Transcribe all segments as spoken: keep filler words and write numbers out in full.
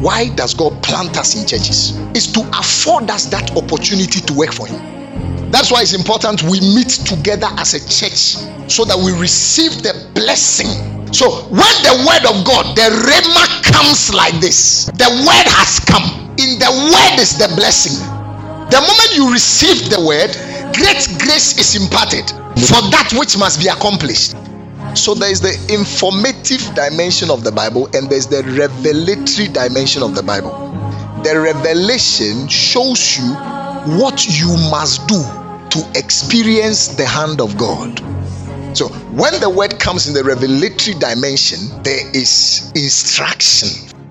Why does God plant us in churches? It's to afford us that opportunity to work for Him. That's why it's important we meet together as a church so that we receive the blessing. So when the word of God, the rhema comes like this, the word has come. In the word is the blessing. The moment you receive the word, great grace is imparted for that which must be accomplished. So there is the informative dimension of the Bible and there's the revelatory dimension of the Bible. The revelation shows you what you must do to experience the hand of God. So when the word comes in the revelatory dimension, there is instruction.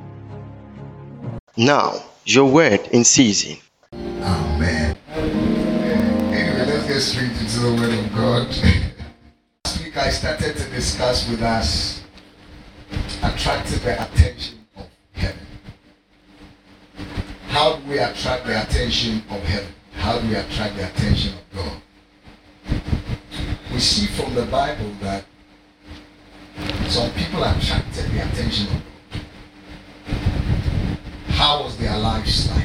Now, your word in season. Amen. Anyway, let's get straight into the word of God. Last week I started to discuss with us attracting the attention of heaven. How do we attract the attention of heaven? How do we attract the attention of God? We see from the Bible that some people attracted the attention of God. How was their lives like?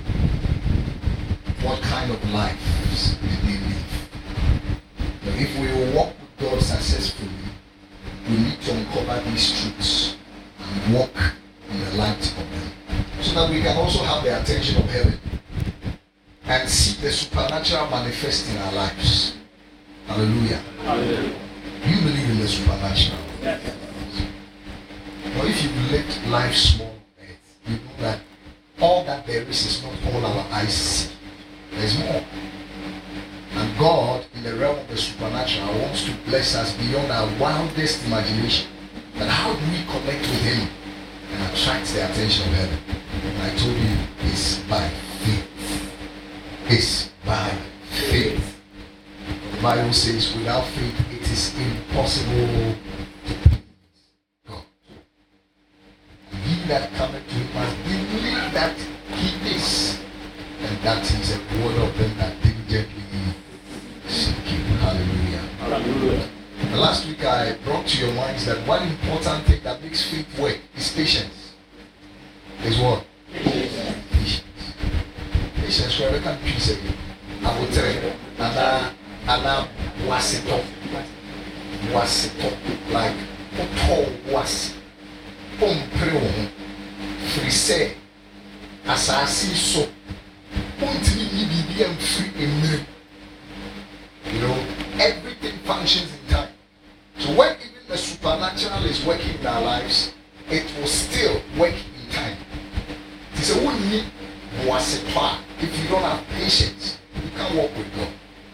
What kind of lives did they live? But if we will walk with God successfully, we need to uncover these truths and walk in the light of them, so that we can also have the attention of heaven and see the supernatural manifest in our lives. Hallelujah. Hallelujah. You believe in the supernatural. Yes. But if you lived life small on earth, you know that all that there is is not all our eyes see. There's more. And God, in the realm of the supernatural, wants to bless us beyond our wildest imagination. But how do we connect with Him and attract the attention of heaven? And I told you, it's by faith. It's by faith. The Bible says, without faith, it is impossible to please God. And he that cometh to Him must believe that He is, and that He is a rewarder of them that diligently seek Him. Hallelujah. Hallelujah. And last week I brought to your minds that one important thing that makes faith work is patience. Is what? Patience. Patience. Patience. Where we can peace again. I will tell you. And Ana wasito, wasito, like oto was, pompreo, frise, asasi so, pontini bibi and free in. You know, everything functions in time. So when even the supernatural is working in our lives, it will still work in time. It's a one need wasito. If you don't have patience, you can't walk with God.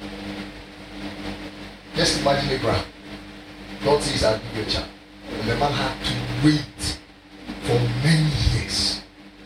Just imagine Abraham. God says, I'll give you a child. And the man had to wait for many years.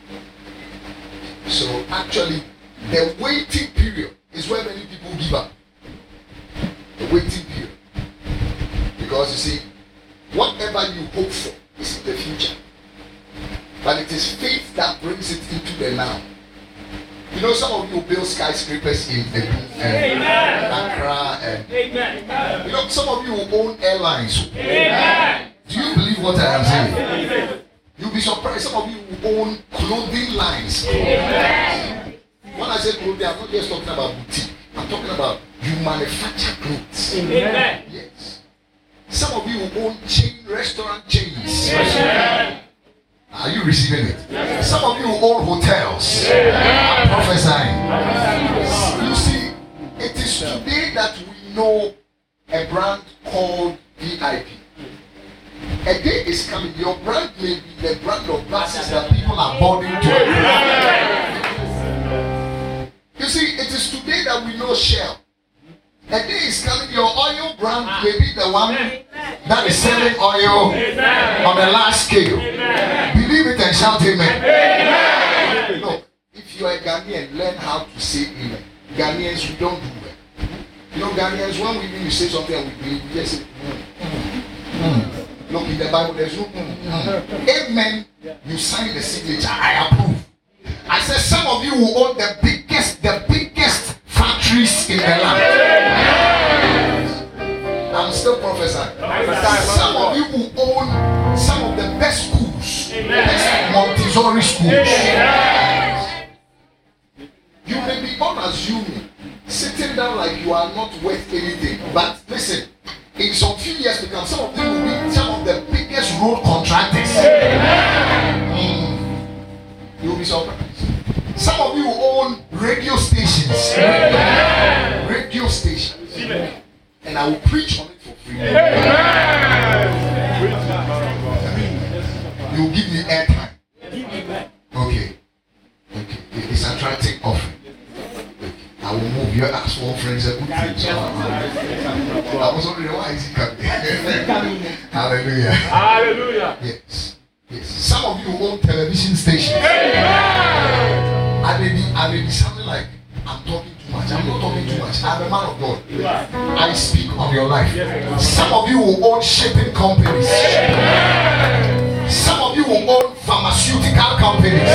So actually, the waiting period is where many people give up. The waiting period. Because you see, whatever you hope for is in the future. But it is faith that brings it into the now. You know, some of you build skyscrapers in Edu and Accra and Amen. You know, some of you own airlines. Amen. Do you believe what I am saying? You'll be surprised. Some of you own clothing lines. Amen. When I say clothing, I'm not just talking about boutique. I'm talking about you manufacture clothes. Amen. Yes. Some of you own chain restaurant chains. Amen. Are you receiving it? Yes. Some of you own hotels. Yes. I'm prophesying. Yes. You see, it is today that we know a brand called V I P. A day is coming, your brand may be the brand of glasses that people are boarding to. Yes. You see, it is today that we know Shell. A day is coming, your oil brand may be the one that is selling oil on a large scale. Believe it and shout amen. Amen. Look, if you are a Ghanaian, learn how to say amen. Ghanaians, we don't do well. You know, Ghanaians, when we mean you say something and we believe, we just say, mm. Mm. Look, in the Bible, there's no mm. Mm. Amen. You sign the signature, I approve. I said, some of you will own the biggest, the biggest factories in the land. I'm still prophesying. Some of you will own some of the best schools, best Montessori Montessori schools. Yes. You may be unassuming, sitting down like you are not worth anything. But listen, in some few years to come, some of them will be some of the biggest road contractors. Mm. You will be surprised. Some of you own radio stations. Radio stations. And I will preach on it for free. You will give me airtime. Okay. Okay. It's attracting offering. Okay. I will move your ass one friend is a good thing. So I was wondering why is he coming? Hallelujah. Hallelujah. Yes. Yes. Some of you own television stations. I may be I may be sounding like I'm talking too much. I'm not talking too much. I'm a man of God. I speak on your life. Some of you will own shipping companies. Some of you will own pharmaceutical companies.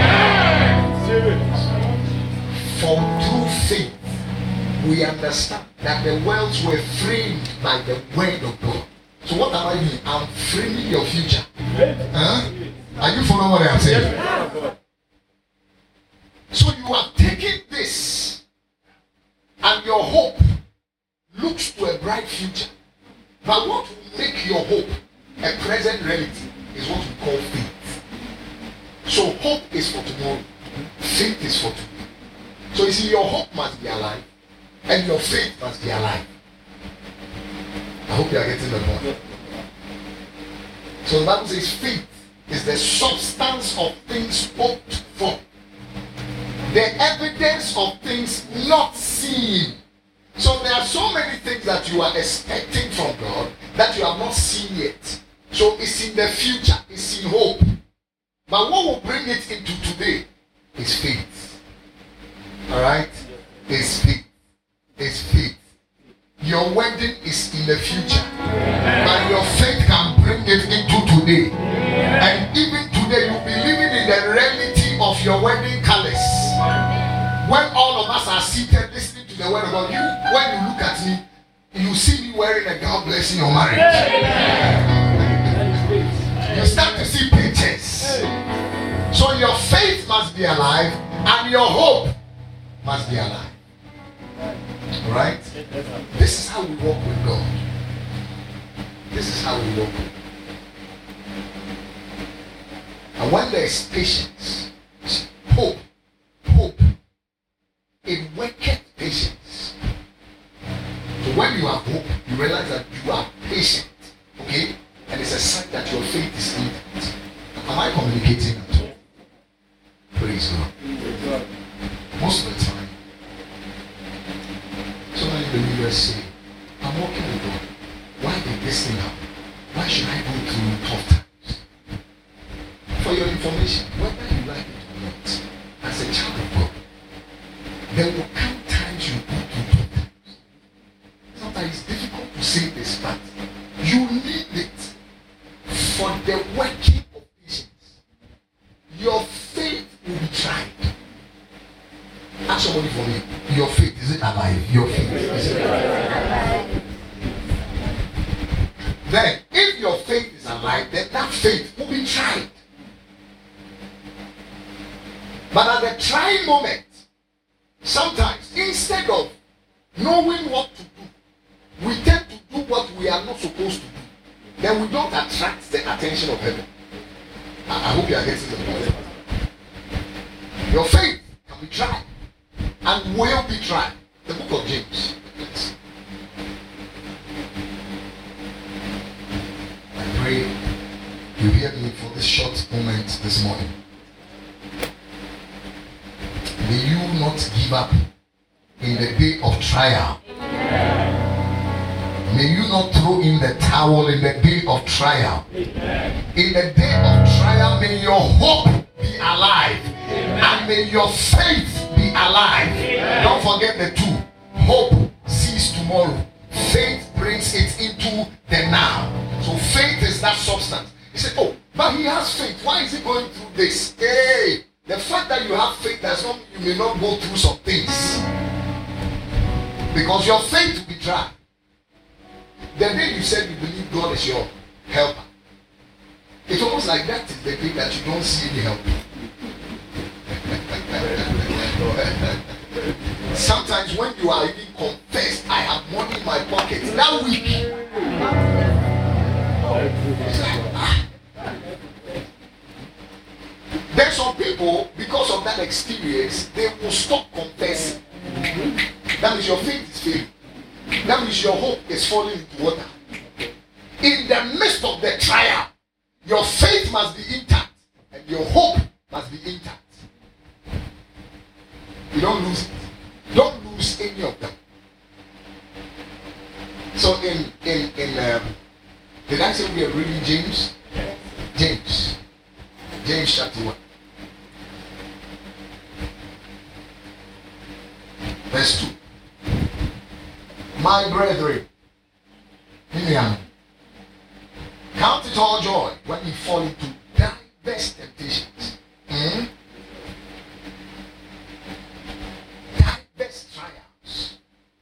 For through faith, we understand that the worlds were framed by the word of God. So what am I doing? I'm framing your future. Huh? Are you following what I'm saying? So you have taken this, and your hope looks to a bright future. But what will make your hope a present reality is what we call faith. So hope is for tomorrow, faith is for today. So you see, your hope must be alive, and your faith must be alive. I hope you are getting the point. So the Bible says faith is the substance of things hoped for, the evidence of things not seen. So there are so many things that you are expecting from God that you have not seen yet. So it's in the future, it's in hope. But what will bring it into today is faith. Alright? It's faith. It's faith. Your wedding is in the future. But your faith can bring it into today. And even today you'll be living in the reality of your wedding colors. When all of us are seated listening to the word of God, you, when you look at me, you see me wearing a God blessing your marriage. You start to see pictures. So your faith must be alive and your hope must be alive. Alright? This is how we walk with God. This is how we walk with God. And when there is patience, hope, hope, it worketh patience. So when you have hope, you realize that you are patient. Okay? And it's a sign that your faith is intact. Am I communicating at all? Praise God. Most of the time, so many believers say, I'm walking with God. Why did this thing happen? Why should I go through tough times? For your information, whether you like it or not, as a child of God, there will come times you go through tough times. Sometimes it's difficult to say this, but you need it for the working of patience. Your faith will be tried. Ask somebody for me. Your faith, is it alive? Your faith, is it alive? Then, if your faith is alive, then that faith will be tried. But at the trying moment, sometimes, instead of knowing what to do, we tend to do what we are not supposed to do. Then we don't attract the attention of heaven. I, I hope you are getting the point. Your faith can be tried and will be tried. The book of James. Yes. I pray you hear me for this short moment this morning. May you not give up in the day of trial. May you not throw in the towel in the day of trial. In the day of trial, may your hope be alive. And may your faith be alive. Don't forget the two. Hope sees tomorrow. Faith brings it into the now. So faith is that substance. He said, oh, but he has faith. Why is he going through this? Hey, the fact that you have faith does not mean you may not go through some things. Because your faith will be tried. The day you said you believe God is your helper, it almost sounds like that is the day that you don't see any help. Sometimes when you are even confessed, I have money in my pocket that week. It's like, ah. There's some people, because of that experience, they will stop confessing. That means your faith is failing. That means your hope is falling into water. In the midst of the trial, your faith must be intact and your hope must be intact. You don't lose it. Don't lose any of them. So in in in um, did I say we are reading James? James. James chapter one. Verse two. My brethren, count it all joy when you fall into diverse temptations. Hmm? Diverse trials.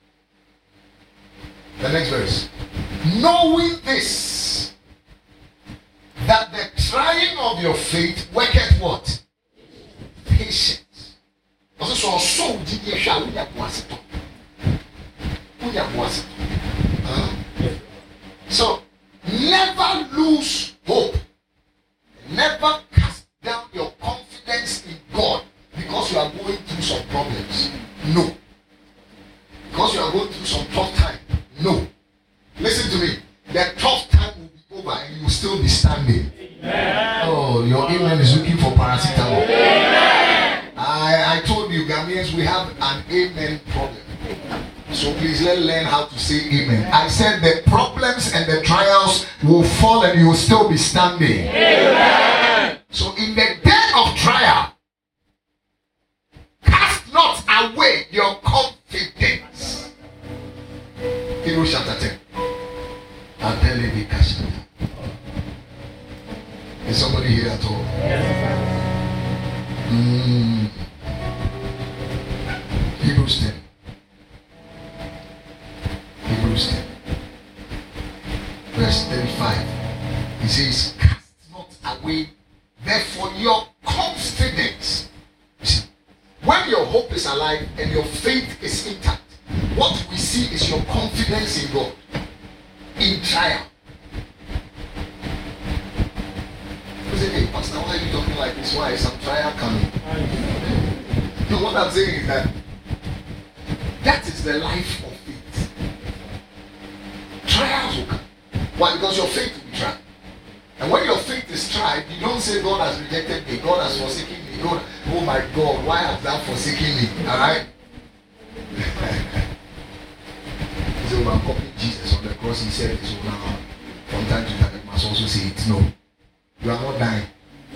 The next verse. Knowing this, that the trying of your faith worketh what? Patience. Also, so so did you shall we have was it? We have was it? So never lose hope. Never cast down your confidence in God because you are going through some problems. No. Because you are going through some tough time. No. Listen to me. The tough time will be over and you will still be standing. Amen. Oh, your amen is looking for paracetamol. Amen. I, I told you, Ghanaians, we have an amen problem. So please let's learn how to say amen. I said the problems and the trials will fall and you will still be standing. Amen. So in the day of trial, cast not away your confidence. Hebrews chapter ten. Is somebody here at all? Mm. Hebrews ten. Hebrews ten. Verse thirty-five. He says, cast not away therefore your confidence. You see, when your hope is alive and your faith is intact, what we see is your confidence in God in trial. You say, hey, Pastor, why are you talking like this? Why is some trial coming? No, what I'm saying is that that is the life of faith. Trials will come. Why? Because your faith will be tried. And when your faith is tried, you don't say God has rejected me, God has forsaken me, God, oh my God, why have thou forsaken me? Alright? So I'm copying Jesus on the cross, he said it, so now from time to time I must also say it. No, you are not dying.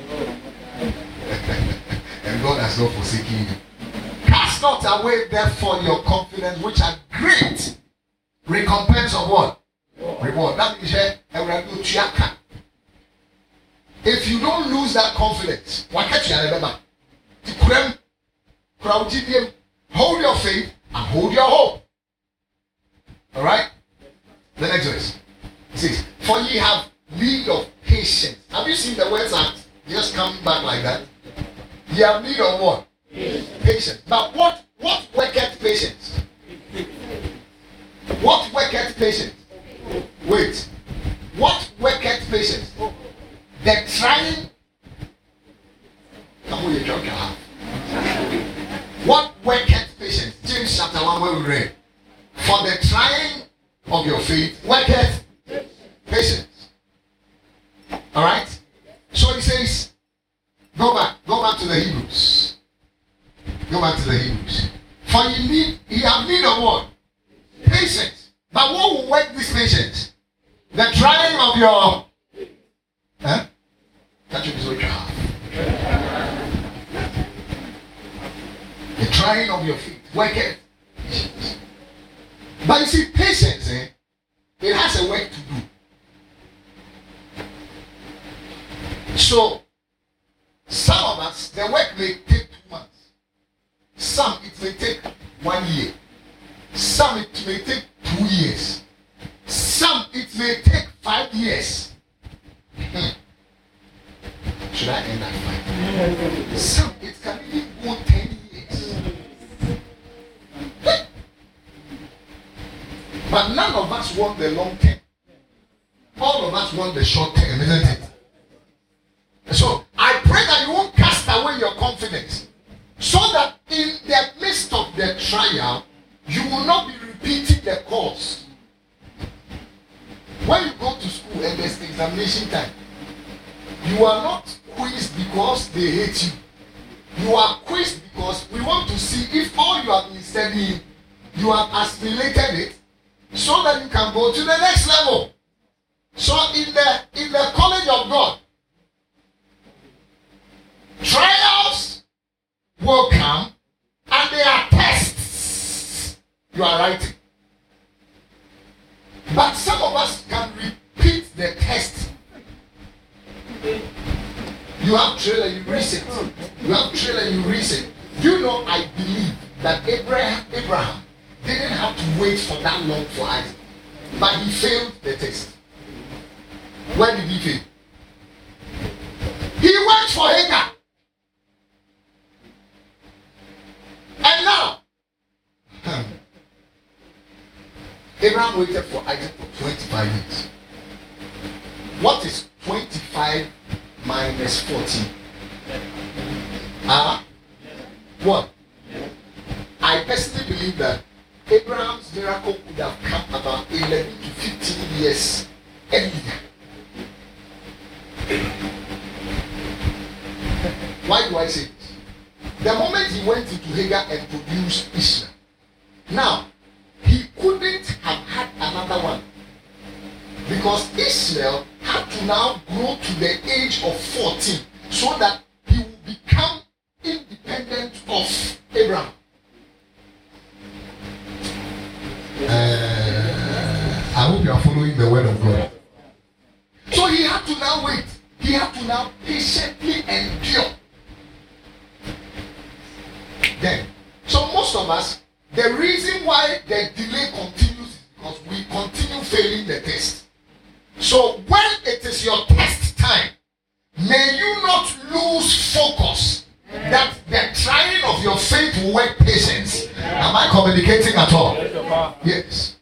And God has not forsaken you. Cast not away therefore your confidence, which are great recompense of what? Reward. That means if you don't lose that confidence, why can't you remember? Hold your faith and hold your hope. Alright? The next verse. It says, for ye have need of patience. Have you seen the words that just come back like that? Ye have need of what? Patience. Patience. But what what worketh patience? What worketh patience? Wait. What worketh patience? The trying. What worketh patience? James chapter one where we read. For the trying of your faith worketh patience. Alright? So he says, go back, go back to the Hebrews. Go back to the Hebrews. For you need, you have need of what? Patience. But what will work this patience? The trying of your huh? That should be what you have. The trying of your faith worketh patience. But you see, patience, eh, it has a work to do. So, some of us, the work may take two months. Some, it may take one year. Some, it may take two years. Some, it may take five years. should I end at five? Some, it can even go ten years. But none of us want the long term. All of us want the short term, isn't it? So I pray that you won't cast away your confidence, so that in the midst of the trial, you will not be repeating the course. When you go to school and there's examination time, you are not quizzed because they hate you. You are quizzed because we want to see if all you have been studying, you have assimilated it, so that you can go to the next level. So in the in the college of God, trials will come and they are tests you are writing. But some of us can repeat the test. You have trailer, you reset. You have trailer, you reset. You know, I believe that Abraham, Abraham didn't have to wait for that long for Isaac, but he failed the test. Where did he fail? He went for Hagar. And now, Abraham waited for Isaac for twenty-five years. What is twenty-five minus fourteen? Ah, uh, what? I personally believe that Abraham's miracle could have come about eleven to fifteen years earlier. Why do I say this? The moment he went into Hagar and produced Ishmael, now he couldn't have had another one, because Ishmael had to now grow to the age of fourteen so that he would become independent of Abraham. Uh, I hope you are following the word of God. So he had to now wait. He had to now patiently endure. Then, so most of us, the reason why the delay continues is because we continue failing the test. So when it is your test time, may you not lose focus that the trying of your faith will work patience. Am I communicating at all? Yes.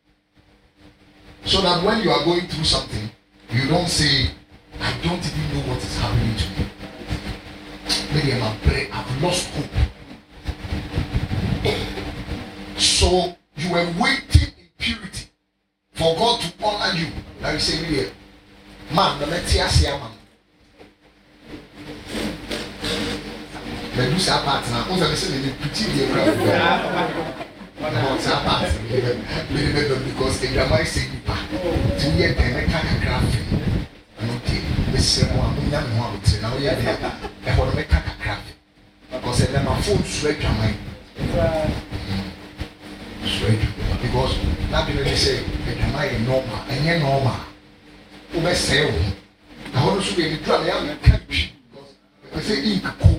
So that when you are going through something, you don't say, I don't even know what is happening to me. Maybe I'm afraid, I've lost hope. So you were waiting in purity for God to honor you. Now you say, really, man, the let's see man. The do sa part now. Who's the same in pretty the ground? What's that part? Because the grandma is saying, two years then I can't graph. Okay, this is one of them. Now we are there. I want to make a graph because then my phone straight to my straight because now they say the grandma is normal and you're normal. Who may say, I want to be the drama. I am country because I say ink cool.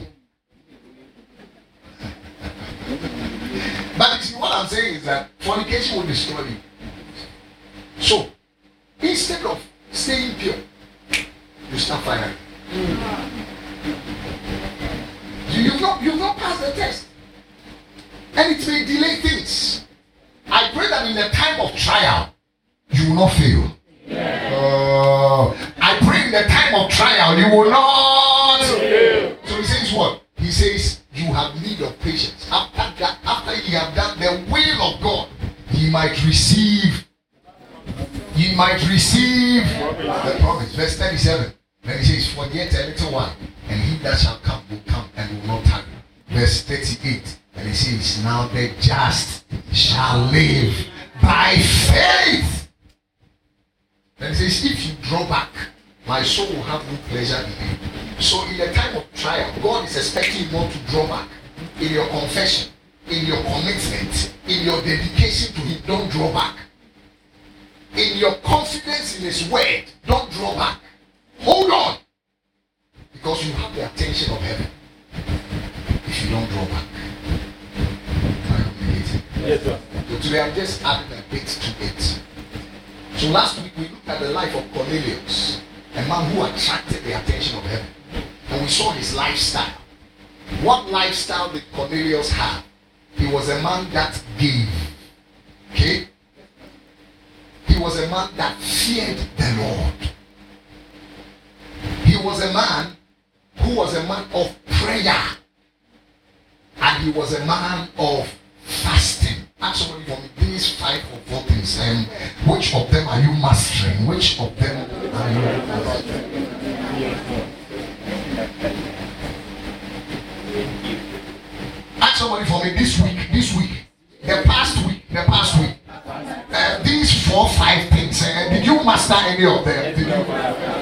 But you see, what I'm saying is that fornication will destroy you. So, instead of staying pure, you start firing. You, you've not, you've not passed the test. And it may delay things. I pray that in the time of trial, you will not fail. Yeah. Uh, I pray in the time of trial, you will not fail. So he says what? He says, you have need of patience. After that, after you have done the will of God, he might receive, he might receive the promise. Verse thirty-seven. Then he says, for yet a little while, and he that shall come will come and will not tarry. Verse thirty-eight. And he says, now the just shall live by faith. Then he says, if you draw back, my soul will have no pleasure in you. So in the time of trial, God is expecting you not to draw back. In your confession, in your commitment, in your dedication to him, don't draw back. In your confidence in his word, don't draw back. Hold on. Because you have the attention of heaven. If you don't draw back. Yes, sir. So today I'm just adding a bit to it. So last week we looked at the life of Cornelius, a man who attracted the attention of heaven. we saw his lifestyle. What lifestyle did Cornelius have? He was a man that gave. Okay? He was a man that feared the Lord. He was a man who was a man of prayer. And he was a man of fasting. Ask somebody for me, these five or four things. Um, which of them are you mastering? Which of them are you mastering? Ask somebody for me this week, this week, the past week, the past week. Uh, these four, five things. Uh, did you master any of them? Did you?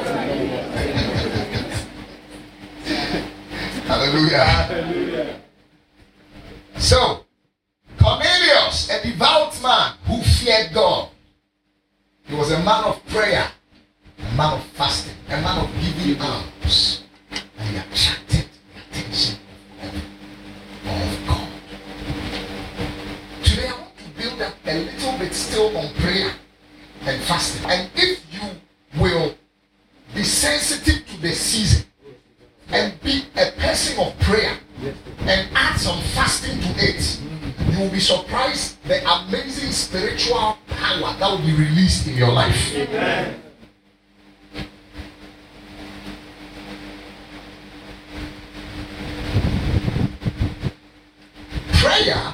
Hallelujah. Hallelujah. So, Cornelius, a devout man who feared God. He was a man of prayer, a man of fasting, a man of giving alms. And he attracted the attention of God. Today I want to build up a little bit still on prayer and fasting. And if you will be sensitive to the season and be a person of prayer and add some fasting to it, you will be surprised the amazing spiritual power that will be released in your life. Amen. Prayer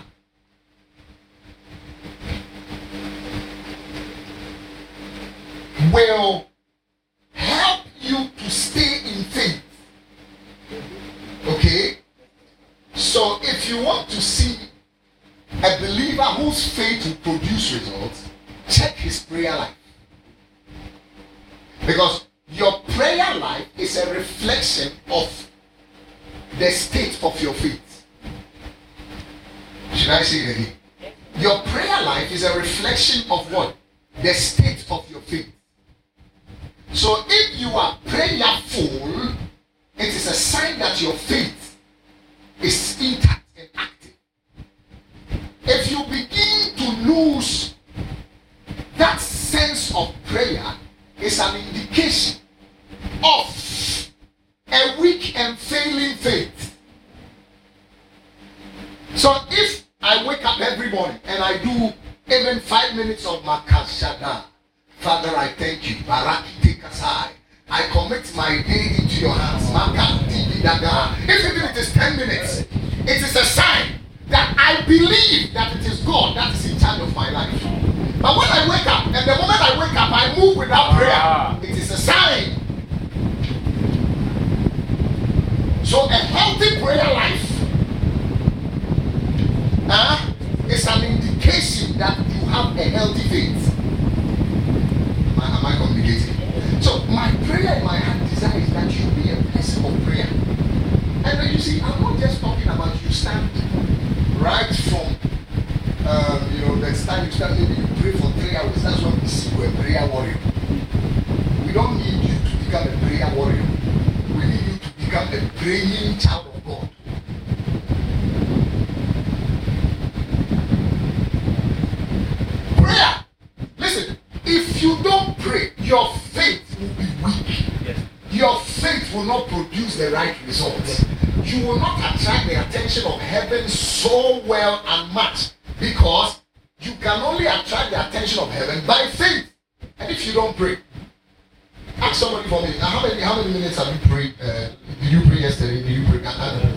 will help you to stay in faith. Okay? So if you want to see a believer whose faith will produce results, check his prayer life. Because your prayer life is a reflection of the state of your faith. Should I say it again? Your prayer life is a reflection of what? The state of your faith. So if you are prayerful, it is a sign that your faith is intact and active. If you begin to lose that sense of prayer, it's an indication of a weak and failing faith. So if I wake up every morning and I do even five minutes of Makashana, Father, I thank you. Baraki take aside. I commit my day into your hands. If even it is ten minutes, it is a sign that I believe that it is God that is in charge of my life. But when I wake up, and the moment I wake up, I move without prayer, it is a sign. So a healthy prayer life uh, is an indication that you have a healthy faith. Am I, am I communicating? So my prayer in my heart desire is that you be a person of prayer. And then you see, I'm not just talking about you stand right from, um, you know, next time you start, maybe you pray for three hours. That's when we see you're a prayer warrior. We don't need you to become a prayer warrior. We need you to become a praying child of God. Prayer. Listen, if you don't pray, your faith will be weak. Yes. Your faith will not produce the right results. You will not attract the attention of heaven so well and much, because you can only attract the attention of heaven by faith. And if you don't pray, ask somebody for me. How many how many minutes have you prayed? Uh, did you pray yesterday? Did you pray? I don't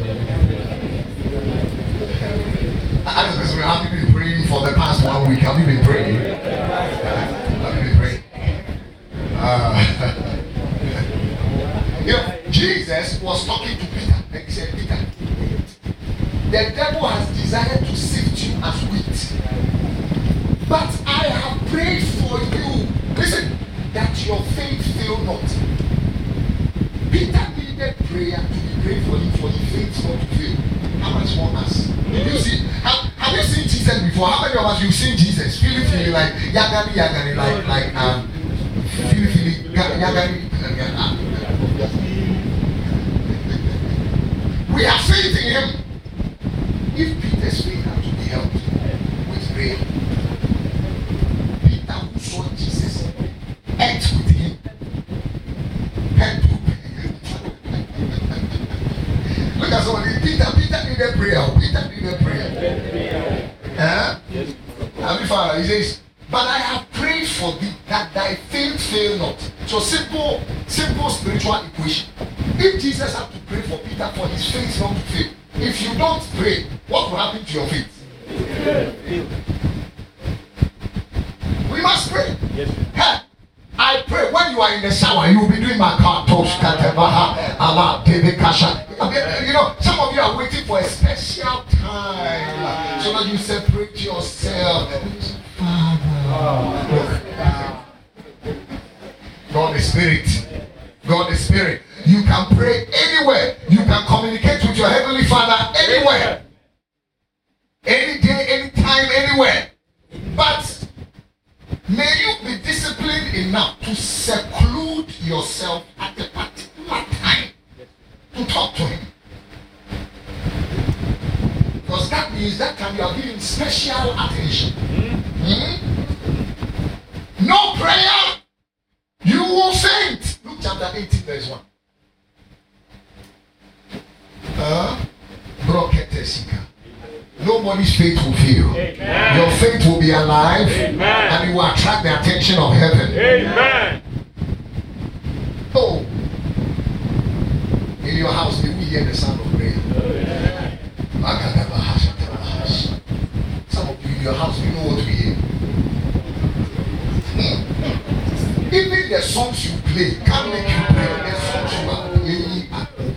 know. Have you been praying for the past one week? Have you been praying? Have you been praying? Uh, you know, Jesus was talking to Peter. And he said, Peter, the devil has desired to sift you as wheat, but I have prayed for you. Listen, that your faith fail not. Peter needed prayer to be prayed for him, for his faith not to fail. How much more us? Did you see? Have, have you seen Jesus before? How many of us you've seen Jesus? Feeling, feeling like yagani, yagani, like like um, feeling, feeling yagani. We have faith in him. If Peter's faith had to be helped with prayer, Peter who saw Jesus ate with him. the prayer. Peter did the prayer. Huh? And Father, he says, but I have prayed for thee that thy faith fail not. So simple, simple spiritual equation. If Jesus had to pray for Peter for his faith not to fail, if you don't pray, what will happen to your faith? We must pray. Yes. Hey, I pray when you are in the shower, you will be doing my car toast. You know, some of you are waiting for a special time so that you separate yourself. God the Spirit. God the Spirit. You can pray anywhere. You can communicate with your Heavenly Father anywhere. Any day, anytime, anywhere. But may you be disciplined enough to seclude yourself at a particular time to talk to Him. Because that means that time you are giving special attention. Hmm? No prayer, you will faint. Luke chapter eighteen, verse one. Uh, Nobody's faith will fail. Amen. Your faith will be alive. Amen. And you will attract the attention of heaven. Amen. Oh, in your house, may we hear the sound of prayer. Amen. Some of you in your house, you know what we hear. Hmm. Even the songs you play can't make you pray. The songs you are playing at home.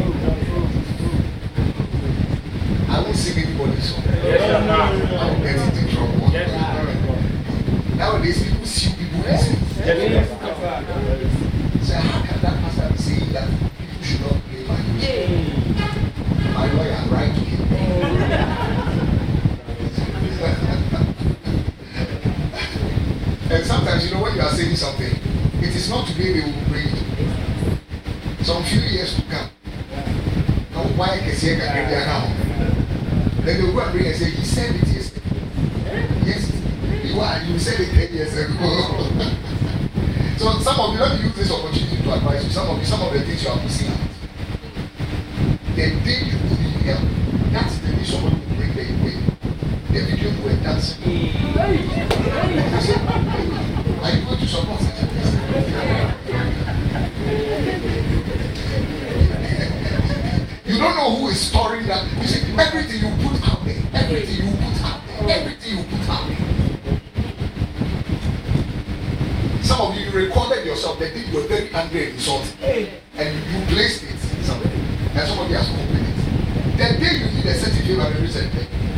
I won't sing anybody's song. Yes, I will get into trouble. Yes, nowadays, people sue people easily. Yes, so how can that pastor be saying that people should not play my music? My lawyer, right to him. And sometimes, you know, when you are saying something, it is not today they will bring it. Some few years to come. Now, why can say that they are now? Then they will go and bring and say, he said it yesterday. Yes, you are. You said it ten years ago. So some of you, let me use this opportunity to advise you. Some of you, some of the things you are missing out. The day you need help, that's the day someone will bring the way. The video you were dancing. Are you going to support such a person? You don't know who is storing that. You see, everything you put out there, everything you put out there, everything you put out there. Some of you, you recorded yourself, they did you were very angry and insulted. And you placed it somewhere. And somebody has copied it. The day you need a certificate of everything,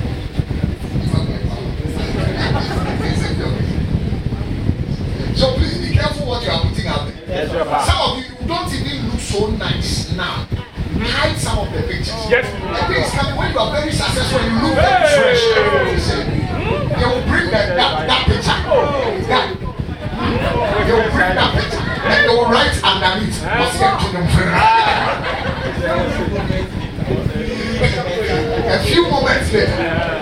so please be careful what you are putting out there. Yes, some of you, you don't even look so nice now. Hide some of the pictures. Yes. The thing is coming when you are very successful, you look very fresh. They will bring that, that, that picture. That, they will bring that picture and they will write underneath. A few moments later,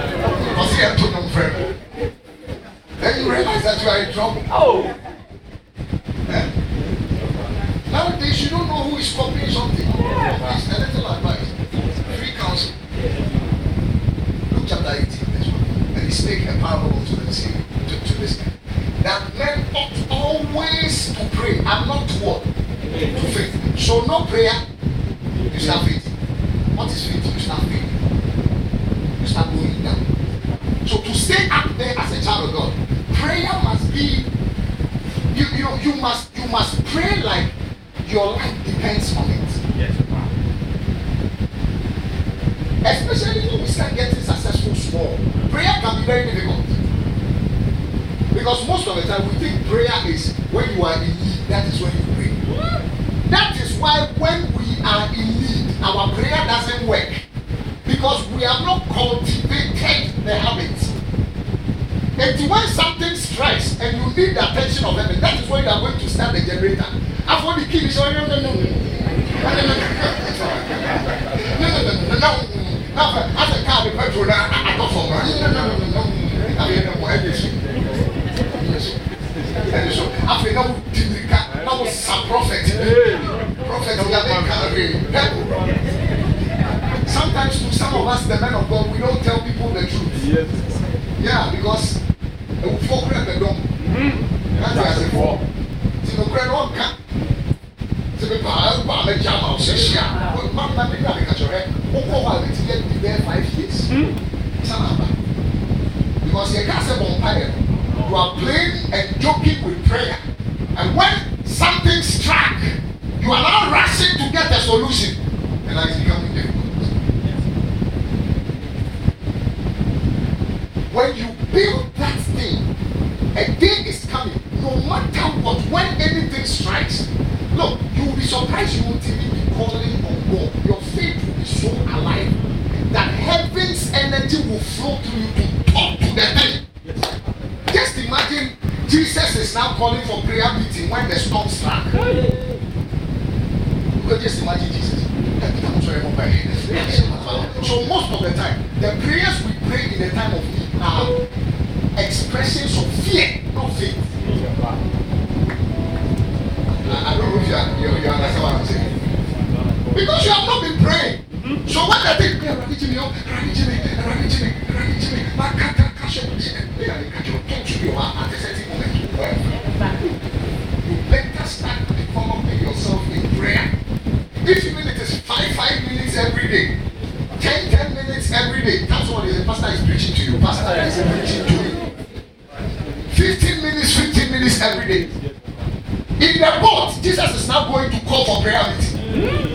then you realize that you are in trouble. Oh. Eh? Nowadays, you don't know who is copying something. Please, a little advice. Free counsel. Luke chapter eighteen, verse one. And he spake a parable to them, saying, to, to this guy, that men ought always to pray and not to what? To faith. So no prayer, you start faith. What is faith? You start faith. You start going down. So to stay up there as a child of God, prayer must be, you, you know, you must, you must pray like your life depends on it. Yes. Especially when we start getting successful small. Prayer can be very difficult. Because most of the time we think prayer is when you are in need, that is when you pray. That is why when we are in need, our prayer doesn't work. Because we have not cultivated the habit. And when something strikes and you need the attention of heaven, that is when you are going to start the generator. After the key is no, no, no, no, no, no, no, no. As a car, the petrol, I go for no, no, no, no, no. I mean, no more everything. And so, after now, now was a prophet. Prophet, sometimes to some of us, to be part of a jam of six years. Mamma, maybe I catch your head. Oh, I will get be there five years. Because you can't say bonfire. You are playing and joking with prayer. And when something struck, you are now rushing to get a solution. And that is becoming difficult. When you build that thing, a day is coming. No matter what, when anything strikes, look, you will be surprised you won't even be calling on God. Your faith will be so alive that heaven's energy will flow through you to talk to the thing. Just imagine Jesus is now calling for prayer meeting when the storm struck. You can just imagine Jesus. So most of the time, the prayers we pray in the time of need are expressions of fear, not faith. I don't know if you, are, you, you understand what I'm saying. Because you have not been praying. Mm-hmm. So when they think, yeah, Rani Jimmy, Rani Jimmy, Rani Jimmy, Rani Jimmy, my cat, catch your they are catch your talk to you at a certain moment. You better start developing yourself in prayer. If even it is five, five minutes every day, ten, ten minutes every day, that's what the pastor is preaching to you. Pastor is preaching to you. Fifteen minutes, fifteen minutes every day. In the boat, Jesus is now going to call for prayer meeting.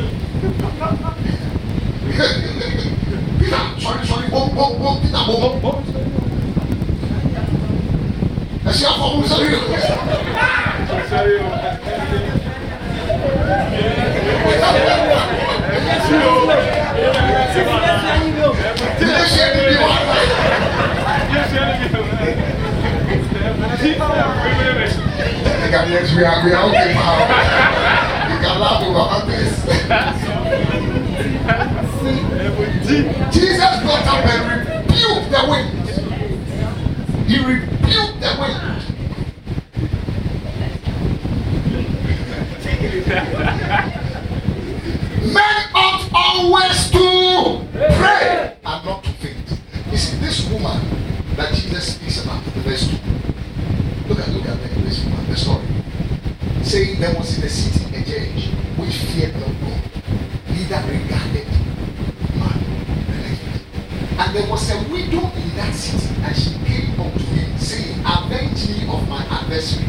Peter, sorry, sorry, oh, oh, oh, Peter, oh, oh. I see how far we sorry. Yes, we are, we are okay now. You can laugh over this. Jesus got up and rebuked the wind. He rebuked the wind. Men ought always to pray and not to faint. You see, this woman that Jesus speaks about, the verse two. Look at, look at this woman, the story. Saying there was in the city a judge which feared not God, neither regarded man. And there was a widow in that city, and she came unto him, saying, avenge me of my adversary.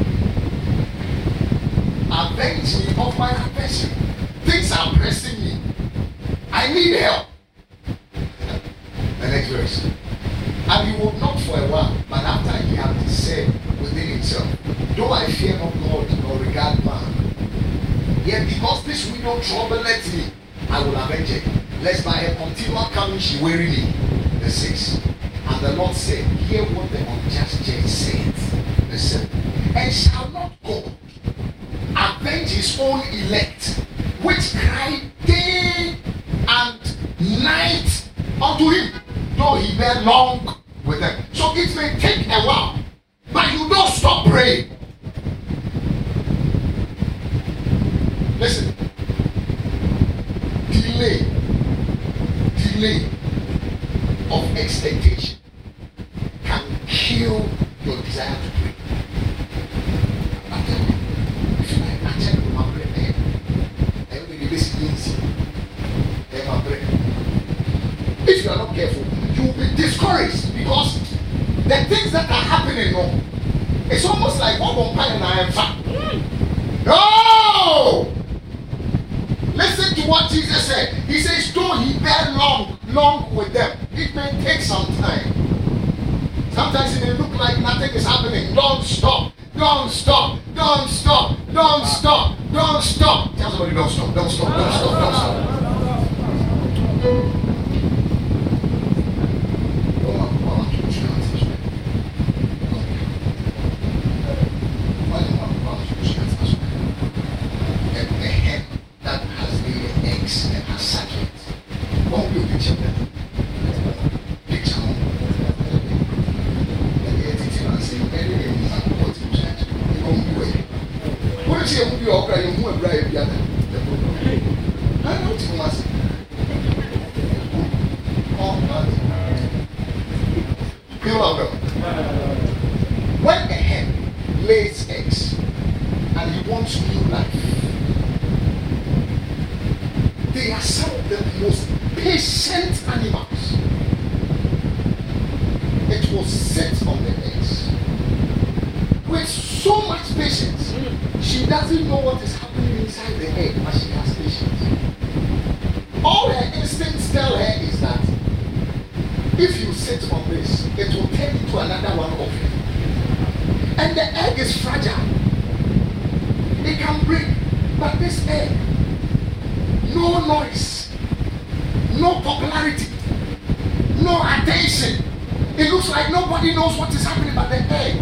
Avenge me of my adversary. Things are pressing me. I need help. The next verse. And he would not for a while, but after he had said within himself, though I fear not God nor regard man, yet because this widow troubleth me, I will avenge it, lest by her continual coming she weary me. The sixth. And the Lord said, hear what the unjust judge saith. The seventh. And shall not God avenge his own elect, which cry day and night unto him, though he bear long with them. So it may take a while, but you don't stop praying. Listen. Delay. Delay of expectation can kill your desire to pray. I'm telling you, if you like, I check with my prayer there. Everybody basically easy. My prayer. If you are not careful, you will be discouraged because the things that are happening now, it's almost like one vampire and I am fat. No! Listen to what Jesus said. He says, though he bear long, long with them, it may take some time. Sometimes it may look like nothing is happening. Don't stop. Don't stop. Don't stop. Don't stop. Don't stop. Tell somebody, don't stop. Don't stop. Don't stop. Don't stop. When a hen lays eggs and he wants new life, they are some of the most patient animals. It will sit on the eggs with so much patience. She doesn't know what is happening inside the egg, but she has patience. All her instincts tell her is that if you sit on this, it will turn into another one of you. And the egg is fragile. It can break. But this egg, no noise, no popularity, no attention. It looks like nobody knows what is happening but the egg.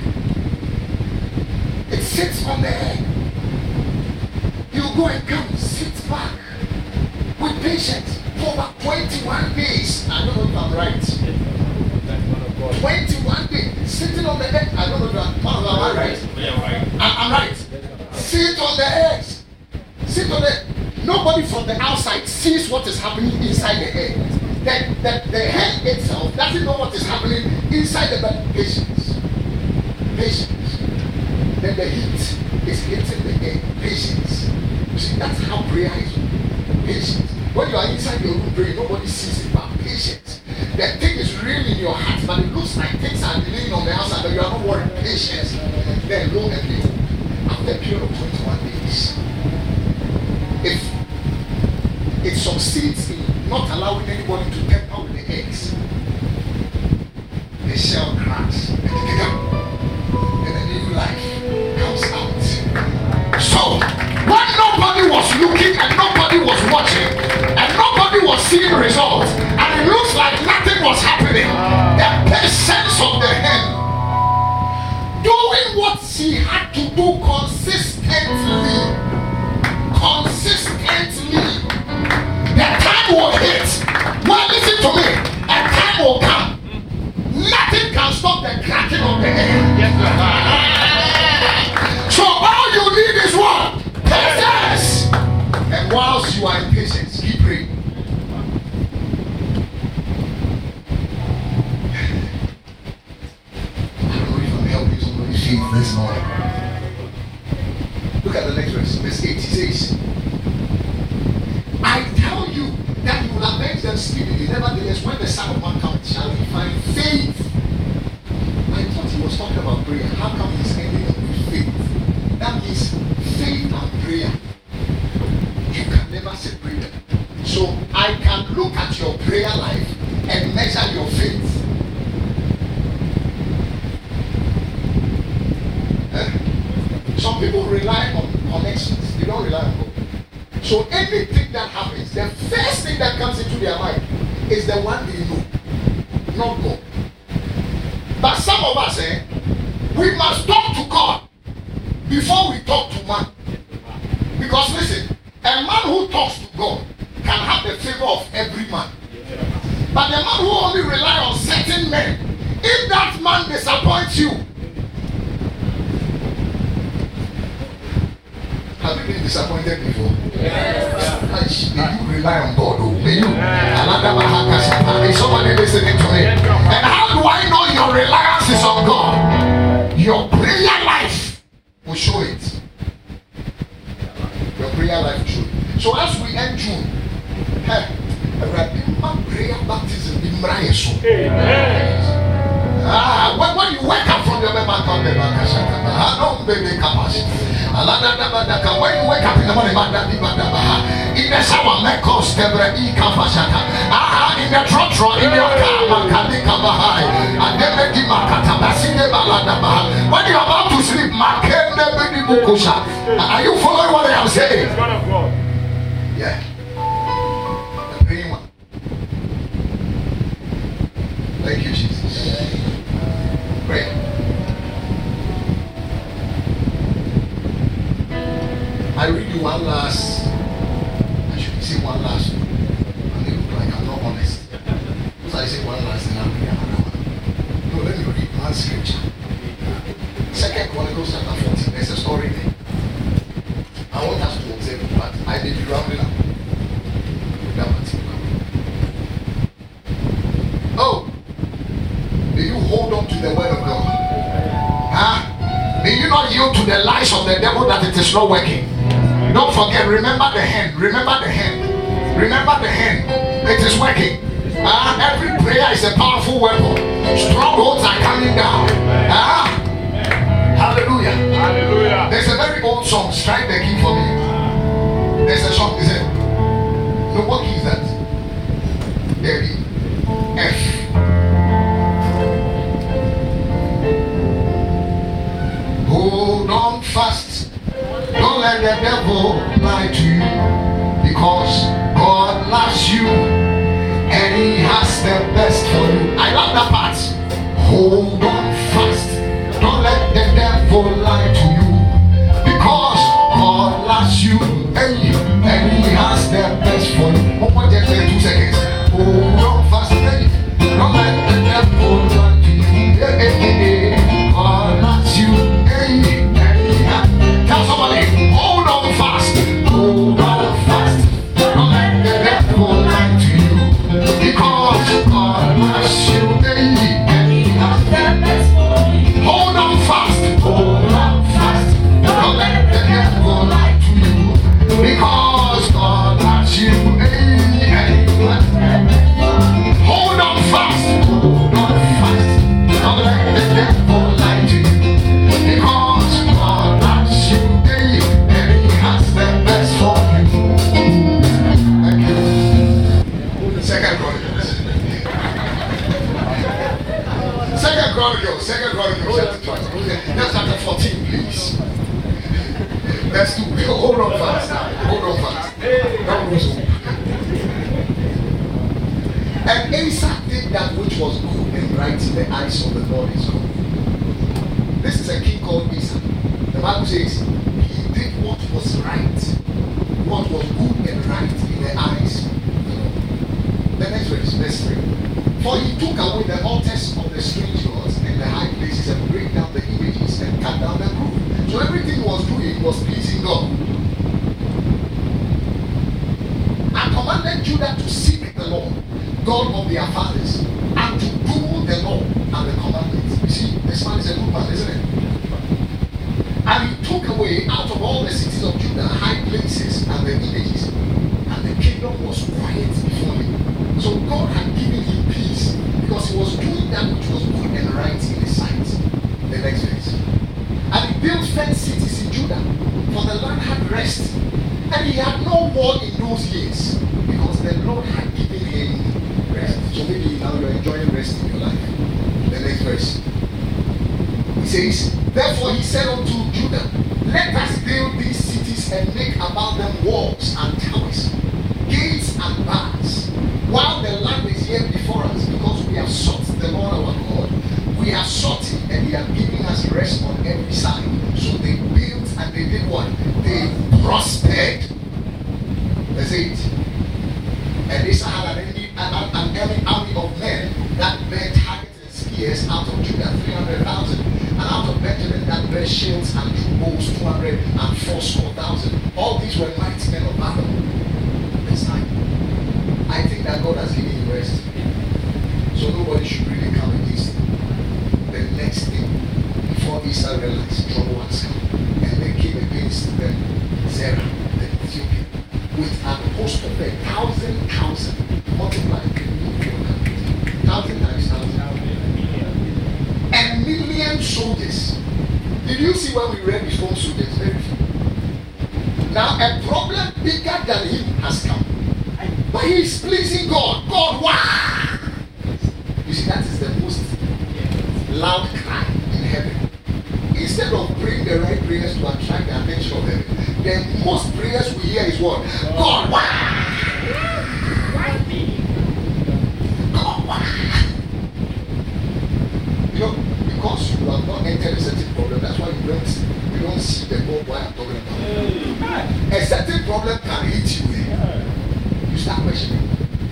It sits on the egg. You go and come, sit back with patience for about twenty-one days. I don't know if I'm right. twenty-one days sitting on the egg. I don't know if I'm, am I right? I'm, I'm right. Sit on the eggs. Sit on the. Nobody from the outside sees what is happening inside the egg. The, the, the hen itself doesn't know what is happening inside the bed. Patience. Patience. Then the heat is hitting the egg. Patience. You see, that's how prayer is. Patience. When you are inside your room praying, nobody sees it, but patience. The thing is really in your heart, but it looks like things are delaying on the outside, but you are not worried. Patience. Then lo and behold, after a period of twenty-one days, if it succeeds in not allowing anybody to tamper with the eggs, the shell cracks, and a new life comes out. So, when nobody was looking and nobody was watching and nobody was seeing results and it looks like nothing was happening, the patience of the hen doing what she had to do consistently, consistently, the time will hit. Well, listen to me, a time will come. Nothing can stop the cracking of the egg. Yes, so all you need is what? Patience. And whilst you are in patience, keep praying. I don't know if I'm helping somebody faith this morning. Look at the next verse, verse eighty-six. I tell you that you will avenge them speedily. Nevertheless, when the Son of Man comes, shall he find faith? I thought he was talking about prayer. How come he's ending up with faith? That means faith and prayer. You can never separate them. So I can look at your prayer life and measure your faith. Eh? Some people rely on connections. They don't rely on God. So anything that happens, the first thing that comes into their mind is the one they know, not God. But some of us, eh, we must talk to God before we talk to man. Because listen, a man who talks to God can have the favor of every man. But the man who only relies on certain men, if that man disappoints you, have you been disappointed before? Yes. May you rely on God. Oh. May you. Yeah. Is somebody listening to me? And how do I know your reliance is on God? Your prayer life will show it. Your prayer life will show it. So as we end June, hey, remember prayer baptism in Mrayeso. Ah, when, when you wake up from your bed, I don't baby capacity. When you wake up in the morning, in the shower, make us Debra E. Kafashata. Ah, in the trot trot, in your car, Makadika Bahai, and then the Dimakata Basine Baladabaha. When you're about to sleep, Makende Bidi Bukusha. Are you following what I am saying? Yeah. The praying one. Thank you, Jesus. Pray. I read you one last, I should say one last, and they look like I'm not honest. So I say one last and I'll read another one. No, let me read one scripture. Second Chronicles chapter fourteen, there's a story there. I want us to observe it, but I may be rounding up. That particular one. Oh, may you hold on to the word of God. Huh? May you not yield to the lies of the devil that it is not working. Don't forget, remember the hand, remember the hand. Remember the hand. It is working. Uh, every prayer is a powerful weapon. Strongholds are coming down. Uh, hallelujah. Hallelujah. There's a very old song. Strike the key for me. There's a song. Is it? No, what key is that? There it is. F. Hold on fast. Don't let the devil lie to you. Because God loves you and He has the best for you. I love that part. Hold on fast. Don't let the devil lie to you. Because God loves you and He has the best for you. One more just two seconds. Hold on fast. Don't let the devil lie to you. God loves you and He has. Tell somebody, hold on fast. Hold on fast. Don't let the devil lie to you. Because God loves you and He has the best for you. Hold on fast. Hold on fast. Don't let the devil lie to you. Because God loves you and He has the best for you. Hold on fast. Hold on fast. Don't let the devil lie to you. Because God loves you and He has the best for you. Thank you. Second Chronicles. Second Chronicles. Second Chronicles. Chapter twenty. That's chapter fourteen, please. Let's do. Hold on fast. Hold on fast. That was hope. And Asa did that which was good and right in the eyes of the Lord his God. This is a king called Asa. The Bible says he did what was right, what was good and right in the eyes of the Lord. The next verse, verse three. For he took away the altars of the strange gods and the high places and break down the images and cut down the roof. So everything he was doing was pleasing God. I commanded Judah to seek the Lord, God of their fathers, and to do the law and the commandments. You see, this man is a good man, isn't it? And he took away out of all the cities of Judah high places and the images, and the kingdom was quiet before him. So God had given him peace because he was doing that which was good and right in his sight. The next verse. And he built fenced cities in Judah, for the land had rest, and he had no war in those years because the Lord had given him rest. So maybe now you're enjoying rest in your life. The next verse. He says, therefore he said unto Judah, let us build these cities and make about them walls and towers, gates and bars, while the land is here before us, because we have sought the Lord our God. We have sought him and he has given us rest on every side. So they built and they did what? They prospered. Verse eight. And Asa had an enemy, an, an enemy army of men that bare targets and spears out of Judah, three hundred thousand, and out of Benjamin that bare shields and drew bows, two hundred and fourscore thousand. All these were mighty men of battle. Verse nine. I think that God has given you rest. So nobody should really come against him. The next thing, before Asa realized trouble has come, and they came against them, Zerah, the Ethiopian, with an host of a thousand thousand multiplied thousand times thousand and million soldiers. Did you see when we read his own soldiers? Very few. Now a problem bigger than him has come, but he is pleasing God. God, wow! You see, that is the most loud cry in heaven. Instead of praying the right prayers to attract the attention of heaven, the most prayers we hear is what? God, why? Why me? God, why? You know, because you have not entered a certain problem, that's why you don't, you don't see the God why I'm talking about. A certain problem can hit you. You start questioning.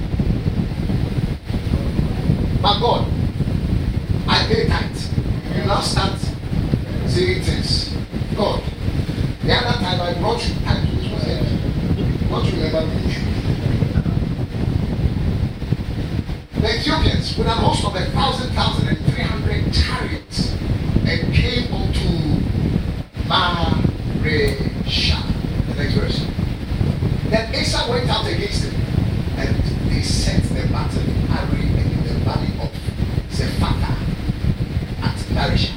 But God, I pay tithe. You now start saying things. God, the other time I brought you tithe to this was empty. What you remember me? The Ethiopians with an host of a thousand thousand and three hundred chariots and came unto Maresha. The next verse. Then Asa went out against him they set the battle in Ari and in the valley of Zephata at Marisha.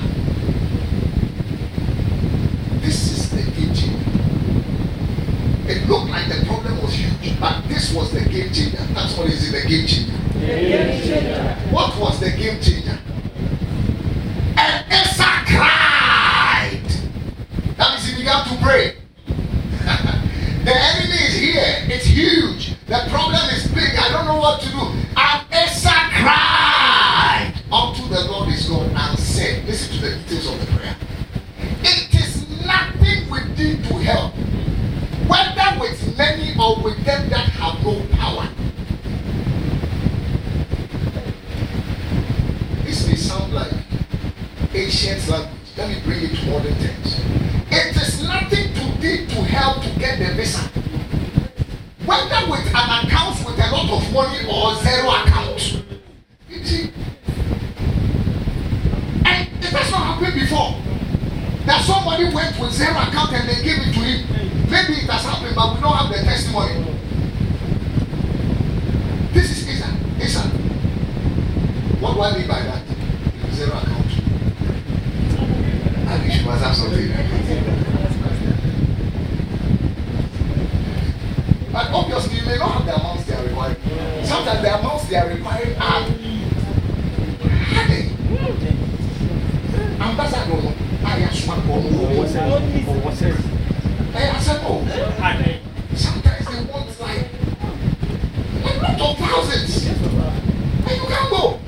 This is the game changer. It looked like the problem was huge, but this was the game changer. That's what is it, the game changer. Game changer. What was the game changer? And Asa cried. That means he began to pray. The enemy is here. It's huge. The problem is big. I don't know what to do. And Asa cried unto the Lord his God and said, listen to the details of the prayer. It is nothing we did to help, whether with many or with them that have no power. This may sound like ancient language. Let me bring it to modern terms. It is nothing to do to help to get the visa, whether with an account with a lot of money or zero account. You see? And it has not happened before. That somebody went with zero account and they gave it to him. Maybe it has happened, but we don't have the testimony. This is Isa. Isa. What do I mean by that? Zero account. I think she must have something. But obviously, you may not have the amounts they are requiring. Sometimes the amounts they are requiring are high. Ambassador, I am smart. I said, oh, sometimes they want like a lot of thousands. And you can't go.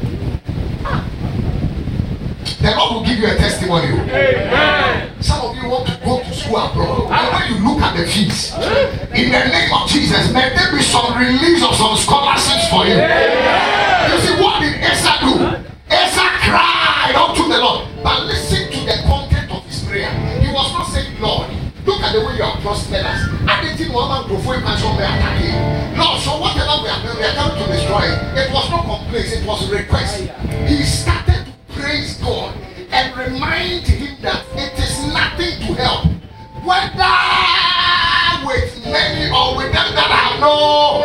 The Lord will give you a testimony. Amen. Some of you want to go to school abroad. And when you look at the fees, in the name of Jesus, may there be some release of some scholarships for you. Amen. You see, what did Asa do? Asa cried unto the Lord. But listen to the content of his prayer. He was not saying, Lord, look at the way you have prospered us. I didn't want to avoid my attacking. Lord, so whatever we are doing, we are coming to destroy it. It was not complaints, it was a request. He started to praise God and remind him that it is nothing to help, whether with many or with them that have no.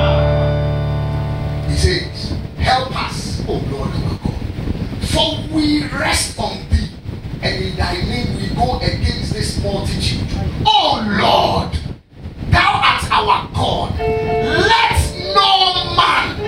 He says, help us, O Lord our God, for we rest on thee, and in thy name we go against this multitude. O Lord, thou art our God. Let no man,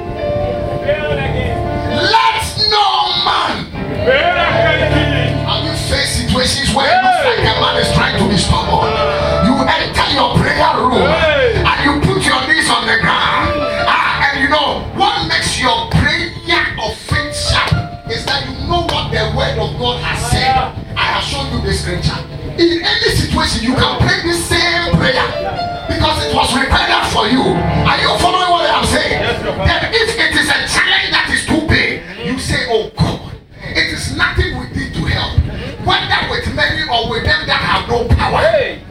let no man. Have you faced situations where it looks like a man is trying to be stubborn? You enter your prayer room and you put your knees on the ground. Ah, and you know what makes your prayer of faith sharp is that you know what the word of God has said. I have shown you the scripture. In any situation, you can pray the same prayer because it was prepared for you. Are you following what I am saying? Then if it is a challenge that is too big, you say, oh God, it is nothing we did to help, whether with many or with them that have no power.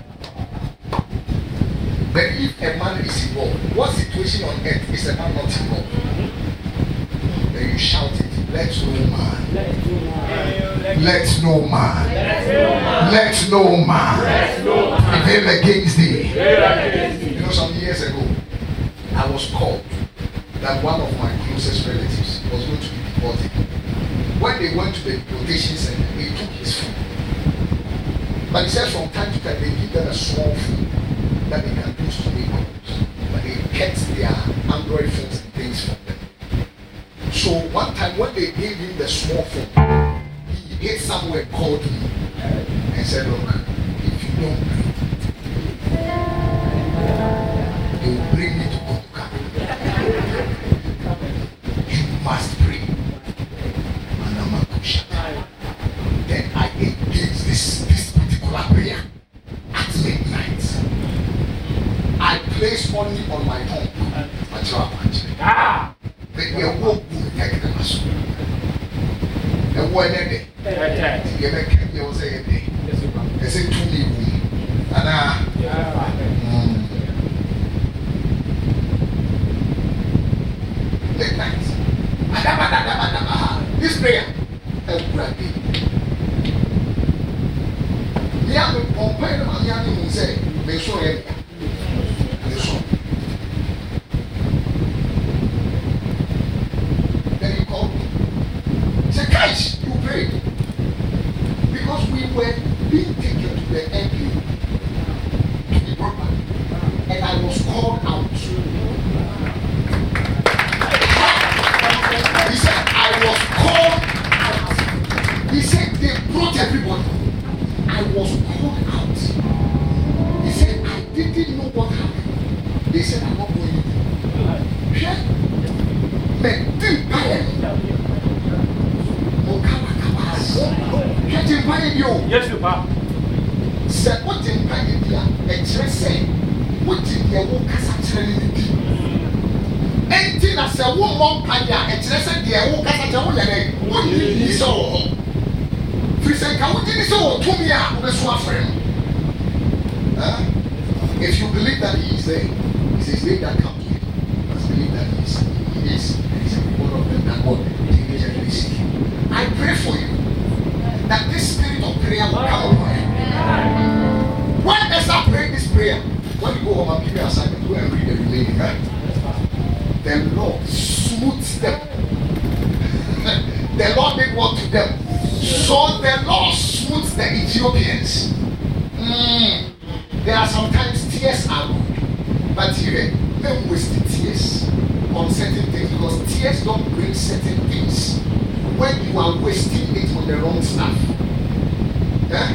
But if a man is involved, what situation on earth is a man not involved? Then you shout it, let no man, let no man, let no man prevail against thee. You know, some years ago, I was called that one of my closest relatives was going to be deported. When they went to the deportation center, they took his food. But he said from time to time they give them a small phone that they can use to make calls. But they kept their Android phones and things from them. So one time when they gave him the small phone, he hit somewhere, called me and said, look, if you don't pray, they will bring me to Kokuka. You must pray. Then I engaged this, this particular prayer at midnight. I placed only on my tongue. Ah! Then you walk with the Muscle. The word a day. You make you say a day. They say to me, and ah, midnight. This prayer. Everybody. Me a me compare them and me a me say me show them. Me show. they said I'm not going. Share. Men do pay. Mokala kabas. Getting pay you. Yes, you are. Said what in pay dia. Express what in your work as a training. Anything as a woman paya. Express their work as a woman. What is so? Free can we do so to me? I'm a swap friend. If you believe that he is there, he says they that come to him must believe that he is. He is. He is one of them that God is. I pray for you that this spirit of prayer will come upon you. When Esther prayed this prayer, when you go home and give your assignment, go and read the remaining, right? The Lord smoothed them. The Lord did what to them? So the Lord smoothed the Ethiopians. Mm. There are sometimes tears are good, but here, don't waste the tears on certain things because tears don't bring certain things when you are wasting it on the wrong stuff. Eh?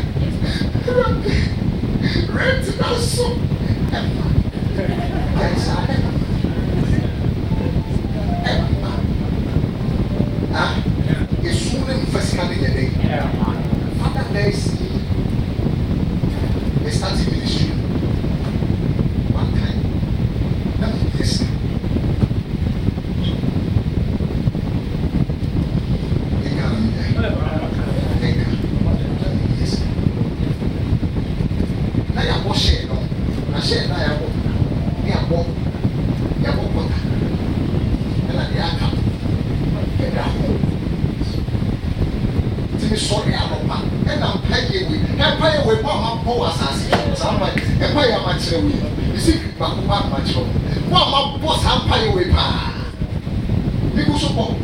Rent that so. Yes, I am. Ah, it's soon and physically the day. Father, there is a starting ministry. One time, let me yes. Now you wash it, no? I share now you walk. You walk. You walk water. And then you come. And you home. To be sorry, I'm not. And I'm paying with. I'm paying with my poor assassin. Somebody, and pay a match away. You see, back one match home. One my boss, I'm paying with pa. People support.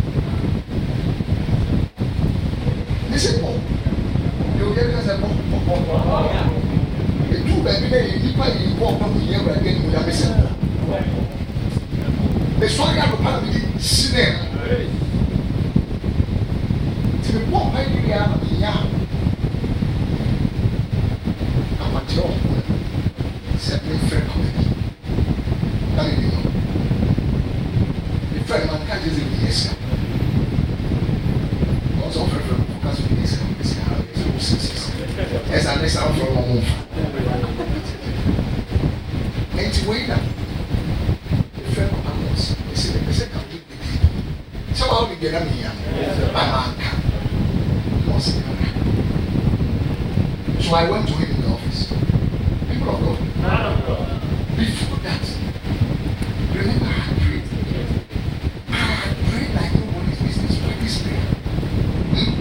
Listen, you get us a book. The two baby, you pay you walk up here again with a missing. The story of the family, cinema. To the poor baby, I'm young. I'm a job. Set me friend of it. How do you know? The friend man can't just be yes. Also, friend from focus with this. This is how it's all. Yes, and this out from my move. And way down. The friend of ours, they said, they said, come to the so how did you get me? I'm a so I went to him in the office. People of God. Before that, remember I had prayed. I had prayed like nobody's business with this prayer. Hmm?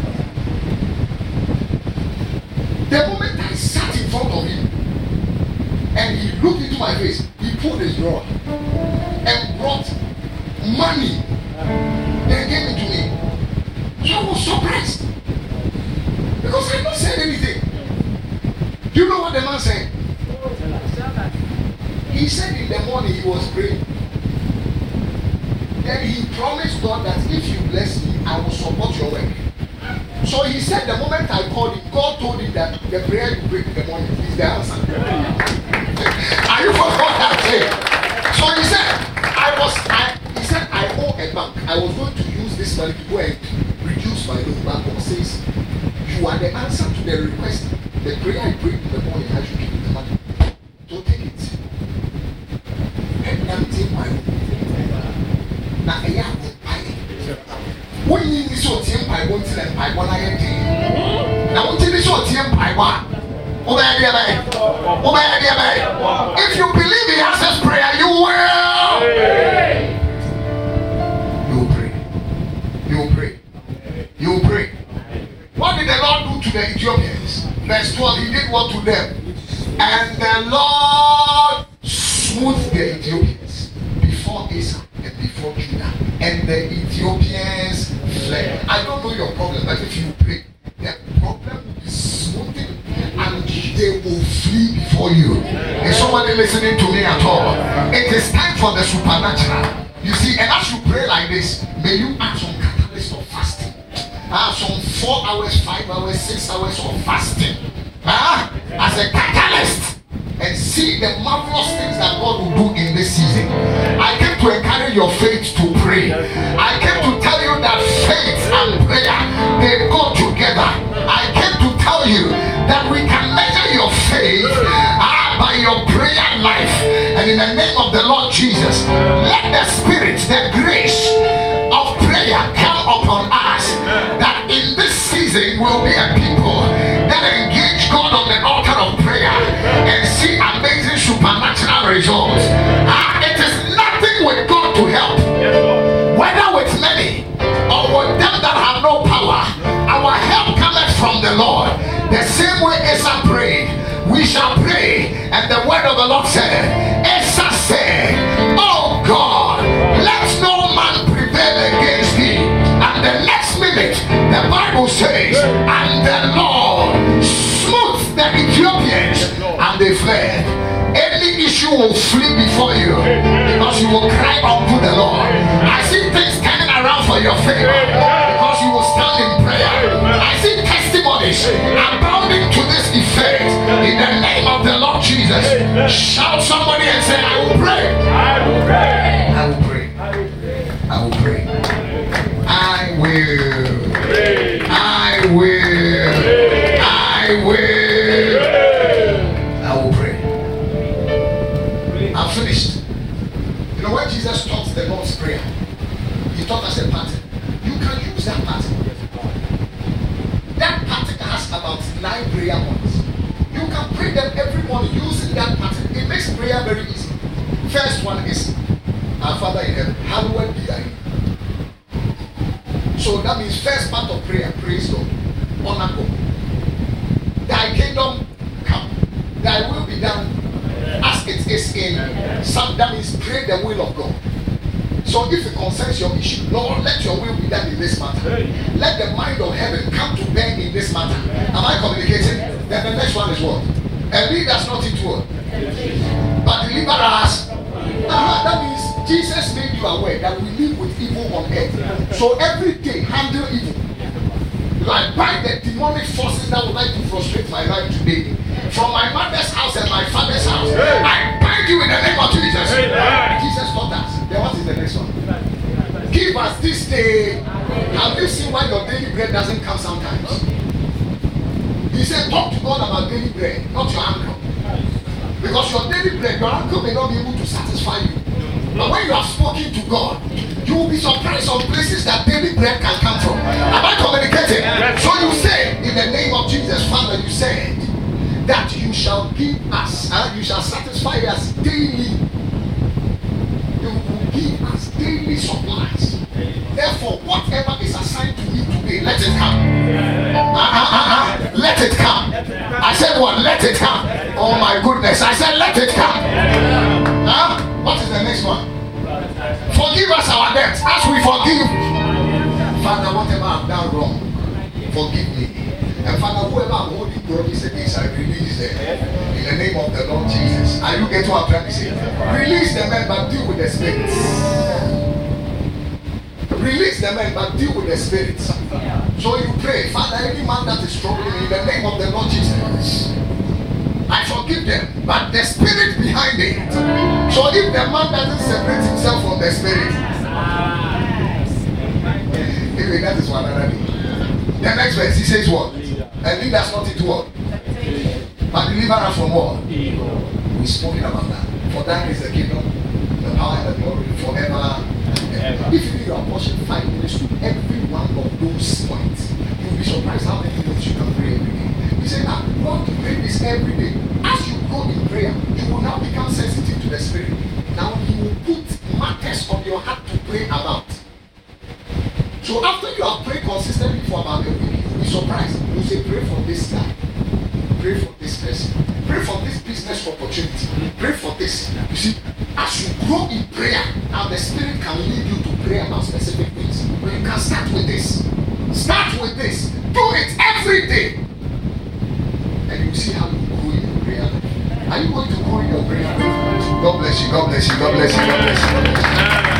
The moment I sat in front of him and he looked into my face, he pulled his drawer and brought money and gave it to me. So I was surprised because I had not said anything. Do you know what the man said? He said in the morning he was praying. Then he promised God that if you bless me, I will support your work. So he said the moment I called him, God told him that the prayer you pray in the morning is the answer. Are you for what I'm saying? So he said, I was, I, he said, I owe a bank. I was going to use this money to go and reduce my loan. But God says, you are the answer to the request. The prayer I prayed in the morning, I should give you the money. So take it. And I'm taking my own. Now, I have to buy it. When you need to take my own, I want to get it. Now, what is your team? I want. If you believe he answers prayer, you will. You will pray. You will pray. You will pray. What did the Lord do to the Ethiopians? Verse twelve, he did what to them? And the Lord smoothed the Ethiopians before Asa and before Judah. And the Ethiopians fled. I don't know your problem, but if you pray, the problem will be smoothing and they will flee before you. Is somebody listening to me at all? It is time for the supernatural. You see, and as you pray like this, may you add some catalyst of fasting. Ah, some four hours, five hours, six hours of fasting. Ah, as a catalyst. and see the marvelous things that God will do in this season. I came to encourage your faith to pray. I came to tell you that faith and prayer, they go together. I came to tell you that we can measure your faith ah, by your prayer life. And in the name of the Lord Jesus, let the Spirit, the grace of prayer come upon us, that in this season will be a people that engage God on the altar of prayer and see amazing supernatural results. Ah, it is nothing with God to help, whether with many or with them that have no power. Our help cometh from the Lord. The same way Asa prayed, we shall pray. And the word of the Lord said, Asa said, oh God, let no man prevail against thee. And the next minute, the Bible says, and the Lord smote the Ethiopians and they fled. Any issue will flee before you because you will cry unto the Lord. I see things turning around for your favor because you will stand in prayer. I see testimonies abounding to this effect in the name of the Lord Jesus. Shout somebody and say, I will pray. I will pray. I will pray. I will pray. I will. I will. I will. I will pray. I'm finished. You know, when Jesus taught the Lord's Prayer, he taught us a pattern. You can use that pattern. That pattern has about nine prayer points. You can pray them every morning using that pattern. It makes prayer very easy. First one is, our Father in heaven, hallowed be thy name. So that means first part of prayer, praise God, honor God. Thy kingdom come, thy will be done as it is in some. That means pray the will of God. So if it concerns your issue, Lord, let your will be done in this matter. Let the mind of heaven come to bear in this matter. Am I communicating? Then the next one is what? And lead us not into what? But deliver us. Uh-huh, that means Jesus made you aware that we live with evil on earth. So every day handle evil. Like by the demonic forces that would like to frustrate my life today. From my mother's house and my father's house, I bind you in the name of Jesus. Jesus taught us. Then what is the next one? Give us this day. Have you seen why your daily bread doesn't come sometimes? He said, talk to God about daily bread, not your uncle. Because your daily bread, your uncle may not be able to satisfy you. But when you have spoken to God, you will be surprised on places that daily bread can come from. Am I communicating? So you say, in the name of Jesus, Father, you said that you shall give us, and uh, you shall satisfy us daily. You will give us daily supplies. Therefore, whatever is assigned to me today, let it come. Uh, uh, uh, uh, let it come. I said what? Let it come. Oh my goodness. I said let it come. Huh? What is the next one? Forgive us our debts as we forgive. Father, whatever I've done wrong, forgive me. And Father, whoever I'm holding grudges against, I release them. In the name of the Lord Jesus. Are you getting what I'm trying to say? Release the men, but deal with the spirits. Release the men, but deal with the spirits. So you pray, Father, any man that is struggling, in the name of the Lord Jesus, I forgive them, but the spirit behind it. So if the man doesn't separate himself from the spirit, anyway, that is one another thing. The next verse, he says what? And lead us not into what? But deliver us from what? We've spoken about that. For that is the kingdom, the power and the glory forever and ever. If you need your portion five minutes to every one of those points, you'll be surprised how many minutes you can pray every day. He said, now, you want to pray this every day. As you grow in prayer, you will now become sensitive to the Spirit. Now, He will put matters on your heart to pray about. So after you have prayed consistently for about a week, you'll be surprised. You say, pray for this guy. Pray for this person. Pray for this business opportunity. Pray for this. You see, as you grow in prayer, now the Spirit can lead you to pray about specific things. But you can start with this. Start with this. Do it every day. And you see how you grow in your prayer. Are you going to grow in your prayer? God bless you. God bless you. God bless you. God bless you. God bless you.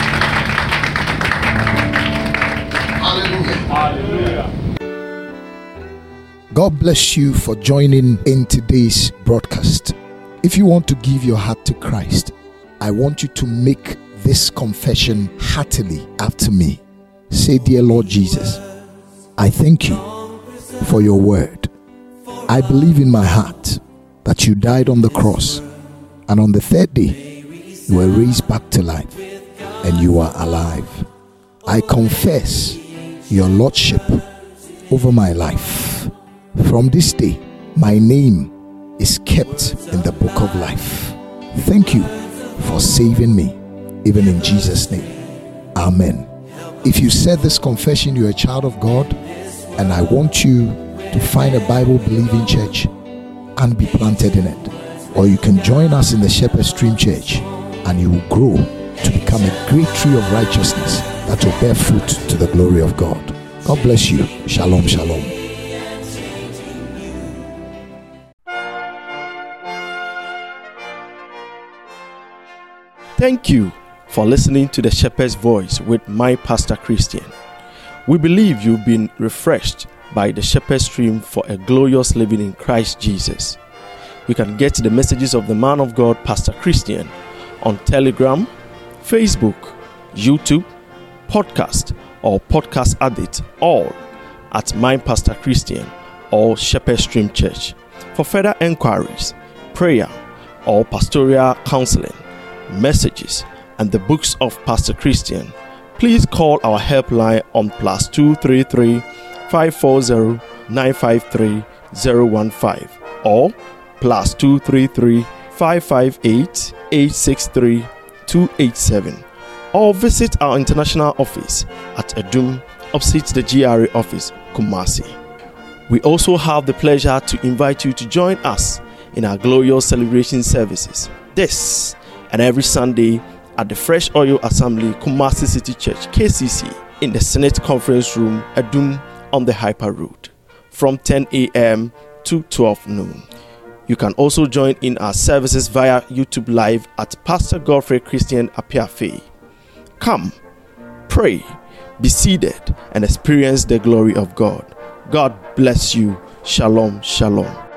Hallelujah. Hallelujah. God bless you for joining in today's broadcast. If you want to give your heart to Christ, I want you to make this confession heartily after me. Say, dear Lord Jesus, I thank you for your word. I believe in my heart that you died on the cross, and on the third day you were raised back to life, and you are alive. I confess your lordship over my life. From this day, my name is kept in the book of life. Thank you for saving me, even in Jesus' name. Amen. If you said this confession, you're a child of God, and I want you to find a Bible-believing church and be planted in it. Or you can join us in the Shepherd Stream Church, and you will grow to become a great tree of righteousness that will bear fruit to the glory of God. God bless you. Shalom, shalom. Thank you for listening to the Shepherd's Voice with my Pastor Christian. We believe you've been refreshed by the Shepherd Stream for a glorious living in Christ Jesus. You can get the messages of the man of God, Pastor Christian, on Telegram, Facebook, YouTube, podcast, or podcast addict, all at My Pastor Christian or Shepherd Stream Church. For further enquiries, prayer, or pastoral counseling, messages, and the books of Pastor Christian, please call our helpline on plus two three three, five four zero, nine five three, zero one five or plus two three three, five five eight, eight six three, two eight seven, or visit our international office at Adum, opposite the G R A office, Kumasi. We also have the pleasure to invite you to join us in our glorious celebration services this and every Sunday at the Fresh Oil Assembly, Kumasi City Church, K C C, in the Senate Conference Room, Adum, on the Hyper Road, from ten a.m. to twelve noon. You can also join in our services via YouTube Live at Pastor Godfrey Christian Apiafe. Come, pray, be seated, and experience the glory of God. God bless you. Shalom, shalom.